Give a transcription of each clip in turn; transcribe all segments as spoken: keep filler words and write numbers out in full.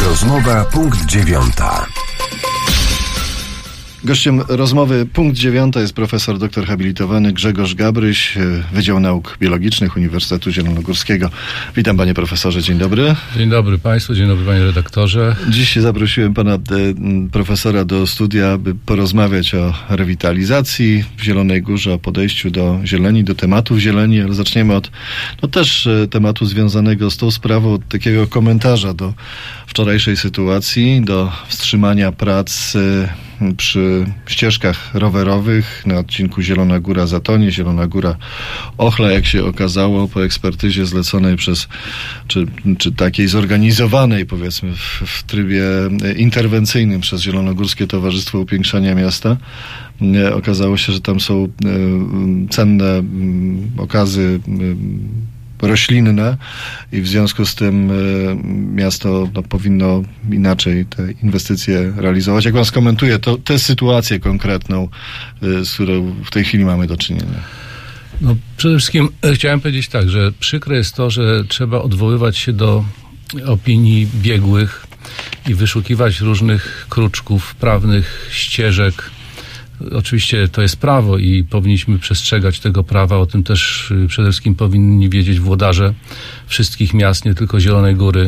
Rozmowa punkt dziewiąta. Gościem rozmowy punkt dziewiąta jest profesor doktor habilitowany Grzegorz Gabryś, Wydział Nauk Biologicznych Uniwersytetu Zielonogórskiego. Witam panie profesorze, dzień dobry. Dzień dobry państwu, dzień dobry panie redaktorze. Dziś zaprosiłem pana e, profesora do studia, by porozmawiać o rewitalizacji w Zielonej Górze, o podejściu do zieleni, do tematów zieleni, ale zaczniemy od no też e, tematu związanego z tą sprawą, od takiego komentarza do wczorajszej sytuacji, do wstrzymania prac e, przy ścieżkach rowerowych na odcinku Zielona Góra-Zatonie, Zielona Góra-Ochla, jak się okazało, po ekspertyzie zleconej przez, czy, czy takiej zorganizowanej, powiedzmy, w, w trybie interwencyjnym przez Zielonogórskie Towarzystwo Upiększania Miasta. Okazało się, że tam są e, cenne m, okazy m, roślinne i w związku z tym y, miasto no, powinno inaczej te inwestycje realizować. Jak pan skomentuje to, tę sytuację konkretną, y, z którą w tej chwili mamy do czynienia? No, przede wszystkim chciałem powiedzieć tak, że przykre jest to, że trzeba odwoływać się do opinii biegłych i wyszukiwać różnych kruczków prawnych, ścieżek. Oczywiście to jest prawo i powinniśmy przestrzegać tego prawa. O tym też przede wszystkim powinni wiedzieć włodarze wszystkich miast, nie tylko Zielonej Góry.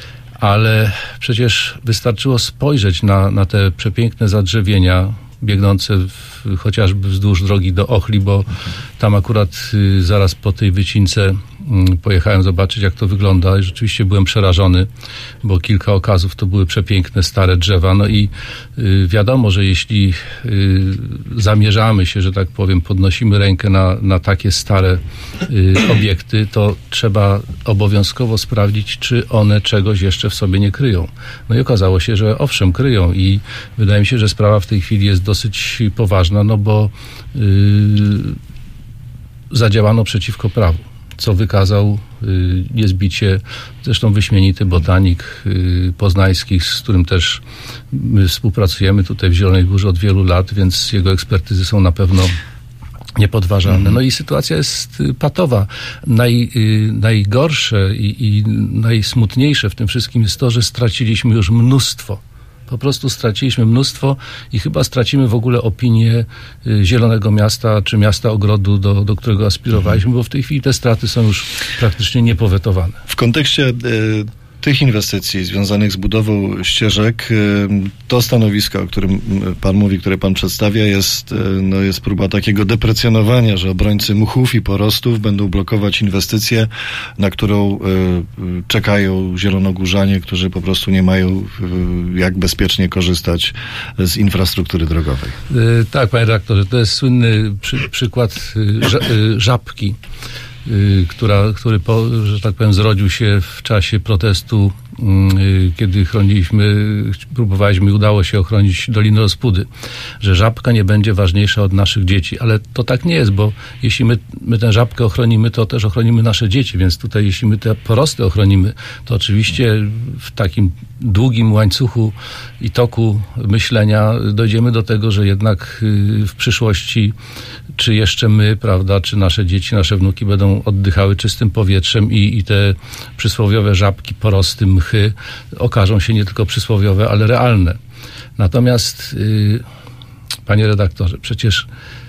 Ale przecież wystarczyło spojrzeć na, na te przepiękne zadrzewienia biegnące w, chociażby wzdłuż drogi do Ochli, bo tam akurat y, zaraz po tej wycince y, pojechałem zobaczyć, jak to wygląda i rzeczywiście byłem przerażony, bo kilka okazów to były przepiękne, stare drzewa. No i y, wiadomo, że jeśli y, zamierzamy się, że tak powiem, podnosimy rękę na, na takie stare y, obiekty, to trzeba obowiązkowo sprawdzić, czy one czegoś jeszcze w sobie nie kryją. No i okazało się, że owszem, kryją i wydaje mi się, że sprawa w tej chwili jest dosyć poważna, no bo yy, zadziałano przeciwko prawu, co wykazał yy, niezbicie zresztą wyśmienity botanik yy, poznański, z którym też my współpracujemy tutaj w Zielonej Górze od wielu lat, więc jego ekspertyzy są na pewno niepodważalne. No i sytuacja jest patowa. Naj, y, najgorsze i, i najsmutniejsze w tym wszystkim jest to, że straciliśmy już mnóstwo Po prostu straciliśmy mnóstwo i chyba stracimy w ogóle opinię Zielonego Miasta, czy Miasta Ogrodu, do, do którego aspirowaliśmy, bo w tej chwili te straty są już praktycznie niepowetowane. W kontekście y- tych inwestycji związanych z budową ścieżek, to stanowisko, o którym pan mówi, które pan przedstawia, jest, no jest próba takiego deprecjonowania, że obrońcy muchów i porostów będą blokować inwestycję, na którą czekają zielonogórzanie, którzy po prostu nie mają jak bezpiecznie korzystać z infrastruktury drogowej. Tak, panie redaktorze, to jest słynny przy, przykład Żabki, która, który, po, że tak powiem, zrodził się w czasie protestu, kiedy chroniliśmy, próbowaliśmy i udało się ochronić Dolinę Ospudy, że żabka nie będzie ważniejsza od naszych dzieci, ale to tak nie jest, bo jeśli my, my tę żabkę ochronimy, to też ochronimy nasze dzieci, więc tutaj jeśli my te porosty ochronimy, to oczywiście w takim długim łańcuchu i toku myślenia dojdziemy do tego, że jednak w przyszłości czy jeszcze my, prawda, czy nasze dzieci, nasze wnuki będą oddychały czystym powietrzem i, i te przysłowiowe żabki, porosty, mchy okażą się nie tylko przysłowiowe, ale realne. Natomiast, yy, panie redaktorze, przecież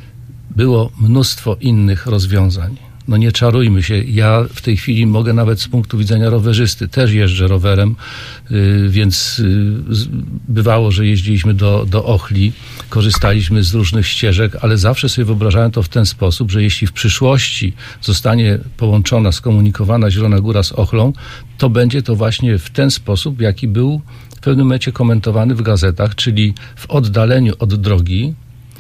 było mnóstwo innych rozwiązań. No nie czarujmy się. Ja w tej chwili mogę nawet z punktu widzenia rowerzysty, też jeżdżę rowerem, yy, więc yy, bywało, że jeździliśmy do, do Ochli, korzystaliśmy z różnych ścieżek, ale zawsze sobie wyobrażałem to w ten sposób, że jeśli w przyszłości zostanie połączona, skomunikowana Zielona Góra z Ochlą, to będzie to właśnie w ten sposób, jaki był w pewnym momencie komentowany w gazetach, czyli w oddaleniu od drogi,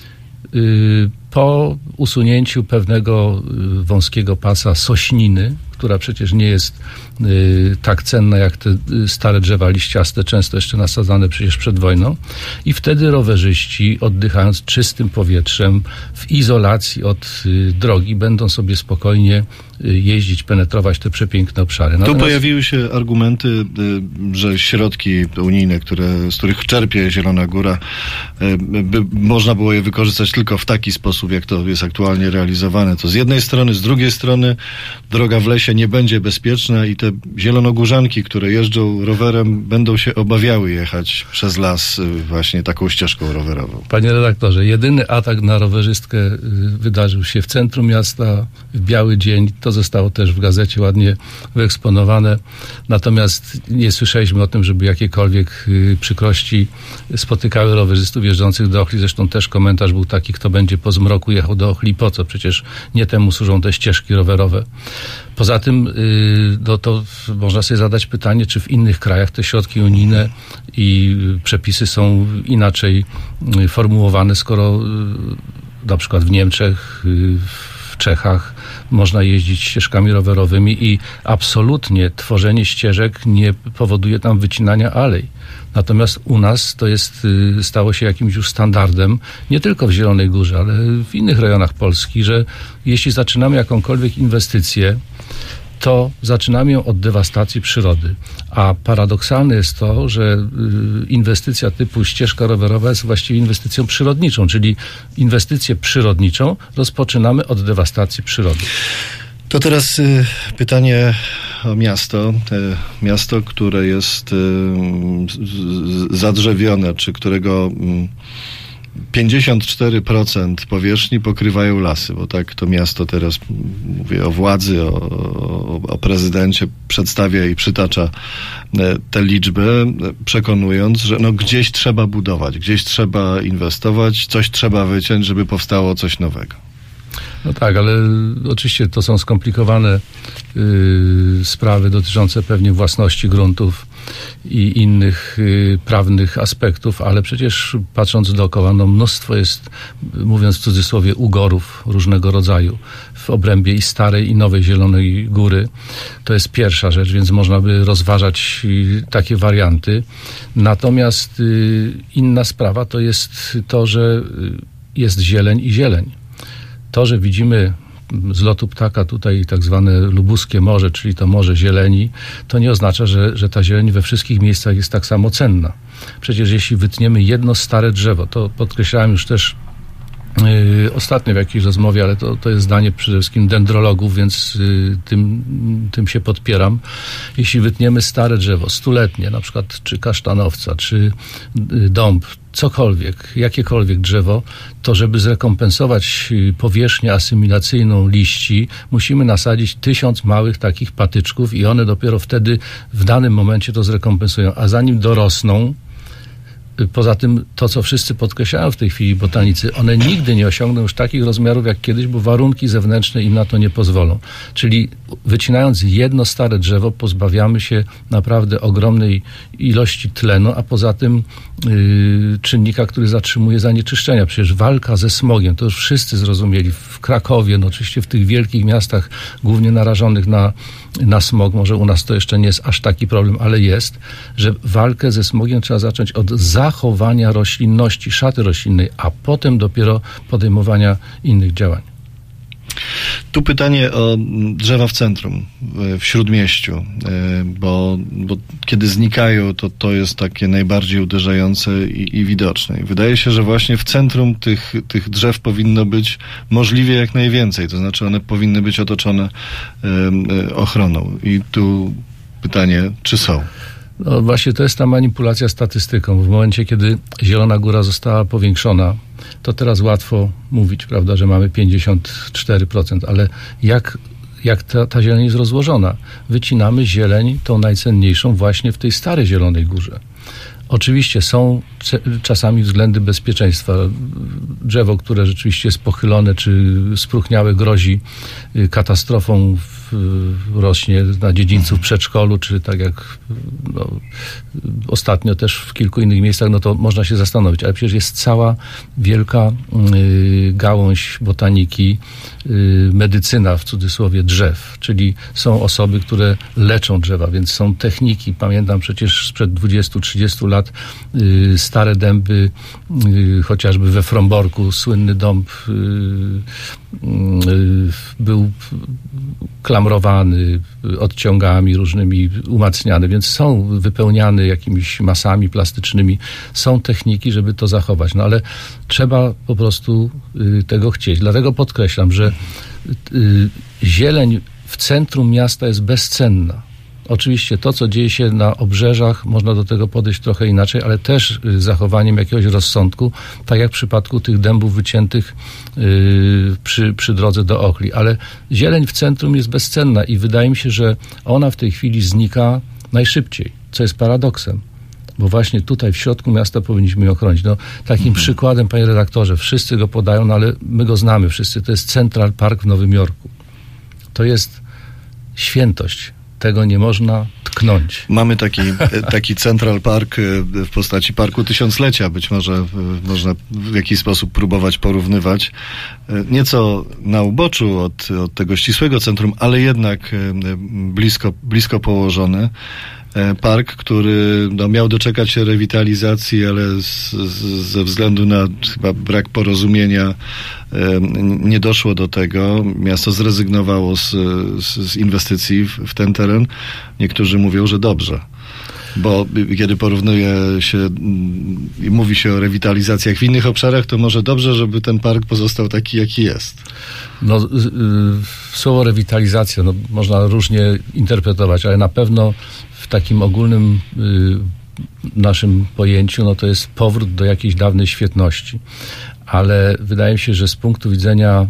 yy, po usunięciu pewnego wąskiego pasa sośniny, która przecież nie jest y, tak cenna jak te stare drzewa liściaste, często jeszcze nasadzane przecież przed wojną. I wtedy rowerzyści, oddychając czystym powietrzem, w izolacji od y, drogi, będą sobie spokojnie y, jeździć, penetrować te przepiękne obszary. Natomiast... Tu pojawiły się argumenty, y, że środki unijne, które, z których czerpie Zielona Góra, y, by, można było je wykorzystać tylko w taki sposób, sposób, jak to jest aktualnie realizowane, to z jednej strony, z drugiej strony droga w lesie nie będzie bezpieczna i te zielonogórzanki, które jeżdżą rowerem, będą się obawiały jechać przez las właśnie taką ścieżką rowerową. Panie redaktorze, jedyny atak na rowerzystkę wydarzył się w centrum miasta, w biały dzień. To zostało też w gazecie ładnie wyeksponowane. Natomiast nie słyszeliśmy o tym, żeby jakiekolwiek przykrości spotykały rowerzystów jeżdżących do Ochli. Zresztą też komentarz był taki, kto będzie po zmroku jechał do Ochli, po co? Przecież nie temu służą te ścieżki rowerowe. Poza tym no to można sobie zadać pytanie, czy w innych krajach te środki unijne i przepisy są inaczej formułowane, skoro na przykład w Niemczech, w Czechach można jeździć ścieżkami rowerowymi i absolutnie tworzenie ścieżek nie powoduje tam wycinania alej. Natomiast u nas to jest, stało się jakimś już standardem, nie tylko w Zielonej Górze, ale w innych rejonach Polski, że jeśli zaczynamy jakąkolwiek inwestycję, to zaczynamy ją od dewastacji przyrody. A paradoksalne jest to, że inwestycja typu ścieżka rowerowa jest właściwie inwestycją przyrodniczą, czyli inwestycję przyrodniczą rozpoczynamy od dewastacji przyrody. To teraz y, pytanie o miasto. Y, miasto, które jest y, z, zadrzewione, czy którego y, pięćdziesiąt cztery procent powierzchni pokrywają lasy, bo tak to miasto teraz, mówię o władzy, o, o, o prezydencie, przedstawia i przytacza te liczby, przekonując, że no gdzieś trzeba budować, gdzieś trzeba inwestować, coś trzeba wyciąć, żeby powstało coś nowego. No tak, ale oczywiście to są skomplikowane yy, sprawy dotyczące pewnie własności gruntów i innych yy, prawnych aspektów, ale przecież patrząc dookoła, no mnóstwo jest, mówiąc w cudzysłowie, ugorów różnego rodzaju w obrębie i starej, i nowej Zielonej Góry. To jest pierwsza rzecz, więc można by rozważać yy, takie warianty. Natomiast yy, inna sprawa to jest to, że yy, jest zieleń i zieleń. To, że widzimy z lotu ptaka tutaj tak zwane lubuskie morze, czyli to morze zieleni, to nie oznacza, że, że ta zieleń we wszystkich miejscach jest tak samo cenna. Przecież jeśli wytniemy jedno stare drzewo, to podkreślałem już też Yy, ostatnio w jakiejś rozmowie, ale to, to jest zdanie przede wszystkim dendrologów, więc yy, tym, tym się podpieram. Jeśli wytniemy stare drzewo, stuletnie, na przykład czy kasztanowca, czy yy, dąb, cokolwiek, jakiekolwiek drzewo, to żeby zrekompensować powierzchnię asymilacyjną liści, musimy nasadzić tysiąc małych takich patyczków i one dopiero wtedy w danym momencie to zrekompensują. A zanim dorosną, poza tym to, co wszyscy podkreślają w tej chwili botanicy, one nigdy nie osiągną już takich rozmiarów jak kiedyś, bo warunki zewnętrzne im na to nie pozwolą. Czyli wycinając jedno stare drzewo, pozbawiamy się naprawdę ogromnej ilości tlenu, a poza tym yy, czynnika, który zatrzymuje zanieczyszczenia. Przecież walka ze smogiem, to już wszyscy zrozumieli. W Krakowie, no oczywiście w tych wielkich miastach, głównie narażonych na, na smog, może u nas to jeszcze nie jest aż taki problem, ale jest, że walkę ze smogiem trzeba zacząć od zachowania roślinności, szaty roślinnej, a potem dopiero podejmowania innych działań. Tu pytanie o drzewa w centrum, w Śródmieściu, bo, bo kiedy znikają, to to jest takie najbardziej uderzające i, i widoczne. I wydaje się, że właśnie w centrum tych, tych drzew powinno być możliwie jak najwięcej, to znaczy one powinny być otoczone um, ochroną. I tu pytanie, czy są? No właśnie to jest ta manipulacja statystyką. W momencie, kiedy Zielona Góra została powiększona, to teraz łatwo mówić, prawda, że mamy pięćdziesiąt cztery procent, ale jak, jak ta, ta zieleń jest rozłożona? Wycinamy zieleń, tą najcenniejszą, właśnie w tej starej Zielonej Górze. Oczywiście są czasami względy bezpieczeństwa. Drzewo, które rzeczywiście jest pochylone czy spróchniałe, grozi katastrofą, rośnie na dziedzińcu w przedszkolu, czy tak jak no, ostatnio też w kilku innych miejscach, no to można się zastanowić. Ale przecież jest cała wielka y, gałąź botaniki, y, medycyna w cudzysłowie drzew, czyli są osoby, które leczą drzewa, więc są techniki. Pamiętam przecież sprzed dwudziestu trzydziestu lat y, stare dęby, y, chociażby we Fromborku, słynny dąb y, y, był klamrowany, odciągami różnymi, umacniany, więc są wypełniane jakimiś masami plastycznymi. Są techniki, żeby to zachować. No ale trzeba po prostu y, tego chcieć. Dlatego podkreślam, że y, zieleń w centrum miasta jest bezcenna. Oczywiście to, co dzieje się na obrzeżach, można do tego podejść trochę inaczej, ale też z zachowaniem jakiegoś rozsądku, tak jak w przypadku tych dębów wyciętych yy, przy, przy drodze do Ochli. Ale zieleń w centrum jest bezcenna i wydaje mi się, że ona w tej chwili znika najszybciej, co jest paradoksem. Bo właśnie tutaj w środku miasta powinniśmy ją chronić. No, takim mhm. przykładem, panie redaktorze, wszyscy go podają, no ale my go znamy wszyscy, to jest Central Park w Nowym Jorku. To jest świętość. Tego nie można tknąć. Mamy taki, taki Central Park w postaci Parku Tysiąclecia. Być może można w jakiś sposób próbować porównywać. Nieco na uboczu od, od tego ścisłego centrum, ale jednak blisko, blisko położony. Park, który no, miał doczekać się rewitalizacji, ale z, z, ze względu na chyba brak porozumienia e, nie doszło do tego. Miasto zrezygnowało z, z, z inwestycji w, w ten teren. Niektórzy mówią, że dobrze. Bo kiedy porównuje się i mówi się o rewitalizacjach w innych obszarach, to może dobrze, żeby ten park pozostał taki, jaki jest. No, y, y, słowo rewitalizacja no, można różnie interpretować, ale na pewno w takim ogólnym y, naszym pojęciu no, to jest powrót do jakiejś dawnej świetności. Ale wydaje mi się, że z punktu widzenia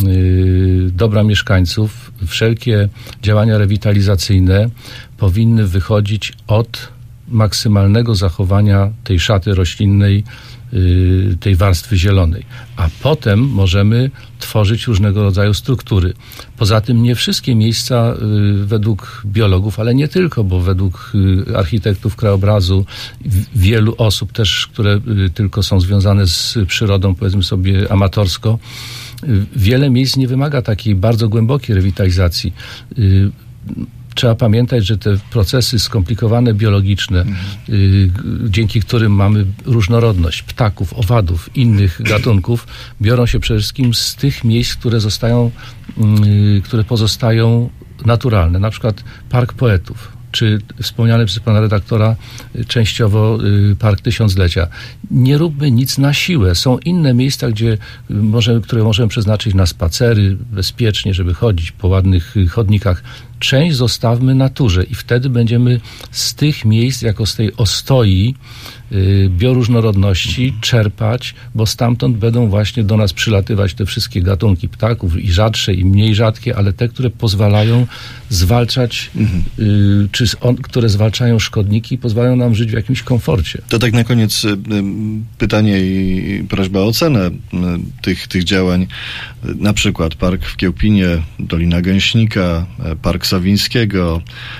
y, dobra mieszkańców wszelkie działania rewitalizacyjne powinny wychodzić od maksymalnego zachowania tej szaty roślinnej, yy, tej warstwy zielonej. A potem możemy tworzyć różnego rodzaju struktury. Poza tym nie wszystkie miejsca yy, według biologów, ale nie tylko, bo według yy, architektów krajobrazu, w, wielu osób też, które yy, tylko są związane z przyrodą, powiedzmy sobie amatorsko, yy, wiele miejsc nie wymaga takiej bardzo głębokiej rewitalizacji. Yy, Trzeba pamiętać, że te procesy skomplikowane biologiczne, mhm. y, dzięki którym mamy różnorodność ptaków, owadów, innych gatunków, biorą się przede wszystkim z tych miejsc, które zostają, y, które pozostają naturalne. Na przykład Park Poetów, czy wspomniany przez pana redaktora częściowo y, Park Tysiąclecia. Nie róbmy nic na siłę. Są inne miejsca, gdzie może, które możemy przeznaczyć na spacery, bezpiecznie, żeby chodzić po ładnych chodnikach. Część zostawmy naturze i wtedy będziemy z tych miejsc, jako z tej ostoi y, bioróżnorodności czerpać, bo stamtąd będą właśnie do nas przylatywać te wszystkie gatunki ptaków, i rzadsze, i mniej rzadkie, ale te, które pozwalają zwalczać, mhm. y, czy on, które zwalczają szkodniki i pozwalają nam żyć w jakimś komforcie. To tak na koniec y, pytanie i prośba o ocenę y, tych, tych działań. Na przykład Park w Kiełpinie, Dolina Gęśnika, Park Sawińskiego,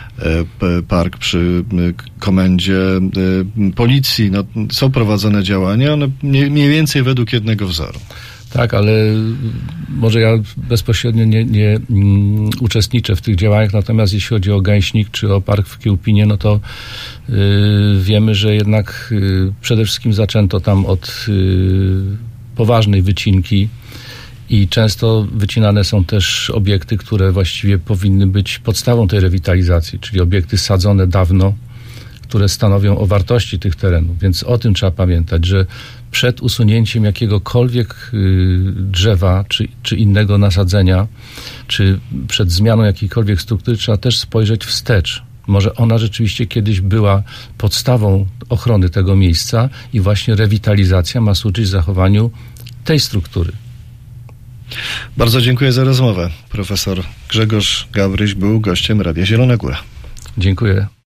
park przy komendzie policji. No, są prowadzone działania, one mniej więcej według jednego wzoru. Tak, ale może ja bezpośrednio nie, nie um, uczestniczę w tych działaniach, natomiast jeśli chodzi o Gęśnik czy o park w Kiełpinie, no to yy, wiemy, że jednak yy, przede wszystkim zaczęto tam od yy, poważnej wycinki i często wycinane są też obiekty, które właściwie powinny być podstawą tej rewitalizacji, czyli obiekty sadzone dawno, które stanowią o wartości tych terenów. Więc o tym trzeba pamiętać, że przed usunięciem jakiegokolwiek y, drzewa czy, czy innego nasadzenia, czy przed zmianą jakiejkolwiek struktury trzeba też spojrzeć wstecz. Może ona rzeczywiście kiedyś była podstawą ochrony tego miejsca i właśnie rewitalizacja ma służyć zachowaniu tej struktury. Bardzo dziękuję za rozmowę. Profesor Grzegorz Gawryś był gościem Radia Zielona Góra. Dziękuję.